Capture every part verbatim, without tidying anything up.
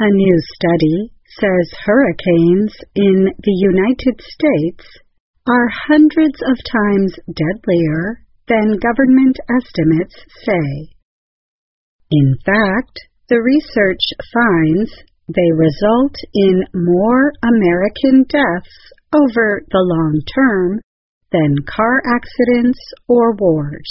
A new study says hurricanes in the United States are hundreds of times deadlier than government estimates say. In fact, the research finds they result in more American deaths over the long term than car accidents or wars.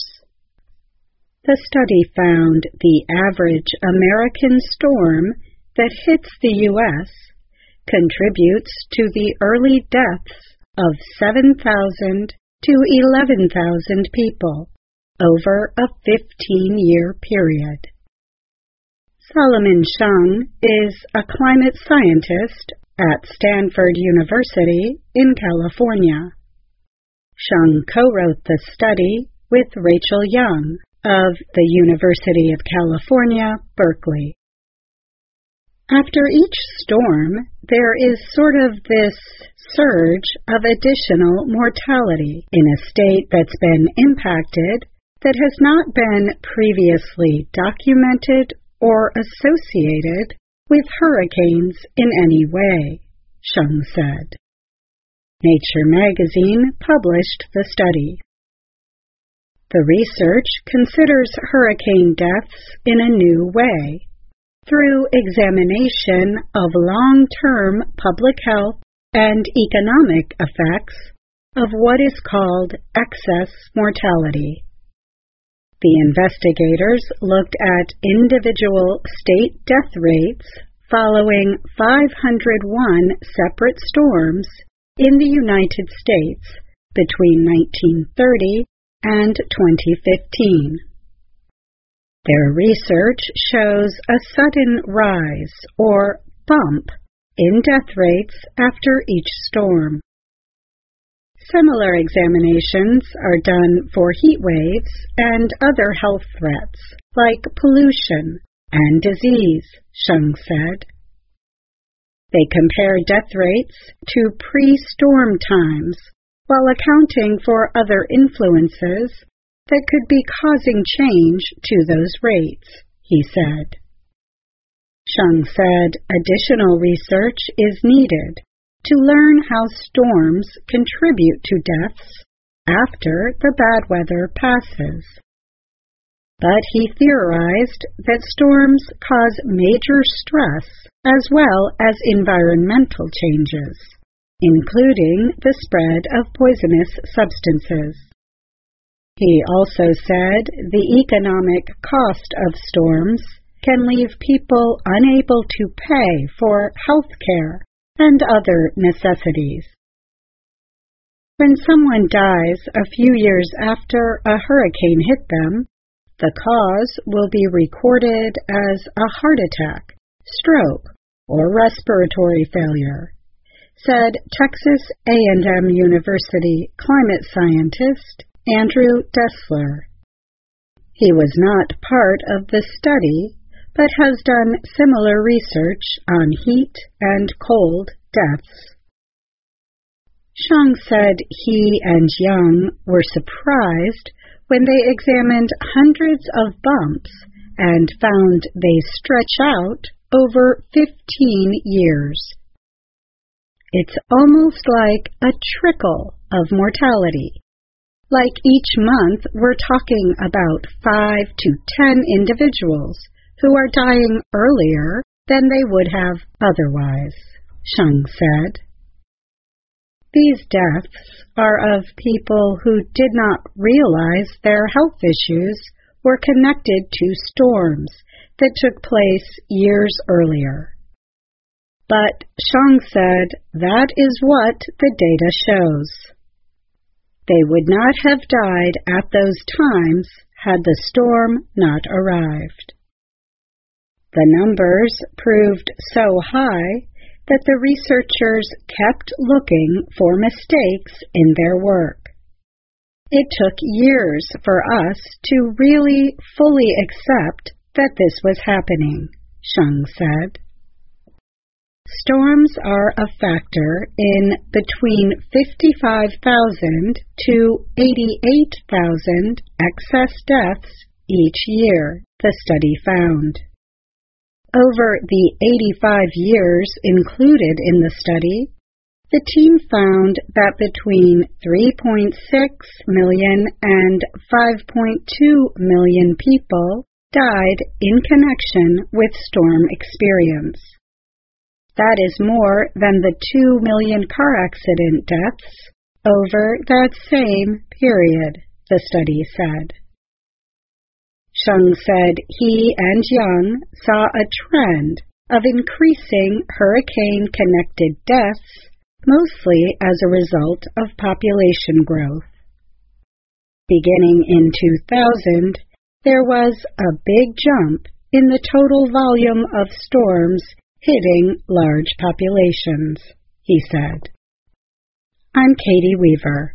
The study found the average American storm that hits the U S contributes to the early deaths of seven thousand to eleven thousand people over a fifteen-year period. Solomon Shung is a climate scientist at Stanford University in California. Shung co-wrote the study with Rachel Young of the University of California, Berkeley. After each storm, there is sort of this surge of additional mortality in a state that's been impacted that has not been previously documented or associated with hurricanes in any way, Shung said. Nature magazine published the study. The research considers hurricane deaths in a new way, through examination of long-term public health and economic effects of what is called excess mortality. The investigators looked at individual state death rates following five hundred one separate storms in the United States between nineteen thirty and twenty fifteen. Their research shows a sudden rise or bump in death rates after each storm. Similar examinations are done for heat waves and other health threats like pollution and disease, Shung said. They compare death rates to pre-storm times while accounting for other influences that could be causing change to those rates, he said. Shung said additional research is needed to learn how storms contribute to deaths after the bad weather passes. But he theorized that storms cause major stress as well as environmental changes, including the spread of poisonous substances. He also said the economic cost of storms can leave people unable to pay for health care and other necessities. When someone dies a few years after a hurricane hit them, the cause will be recorded as a heart attack, stroke, or respiratory failure, said Texas A and M University climate scientist Andrew Dessler. He was not part of the study, but has done similar research on heat and cold deaths. Shung said he and Young were surprised when they examined hundreds of bumps and found they stretch out over fifteen years. It's almost like a trickle of mortality. Like each month, we're talking about five to ten individuals who are dying earlier than they would have otherwise, Shung said. These deaths are of people who did not realize their health issues were connected to storms that took place years earlier. But Shung said that is what the data shows. They would not have died at those times had the storm not arrived. The numbers proved so high that the researchers kept looking for mistakes in their work. It took years for us to really fully accept that this was happening, Shung said. Storms are a factor in between fifty-five thousand to eighty-eight thousand excess deaths each year, the study found. Over the eighty-five years included in the study, the team found that between three point six million and five point two million people died in connection with storm experience. That is more than the two million car accident deaths over that same period, the study said. Sheng said he and Young saw a trend of increasing hurricane-connected deaths, mostly as a result of population growth. Beginning in two thousand, there was a big jump in the total volume of storms hitting large populations, he said. I'm Katie Weaver.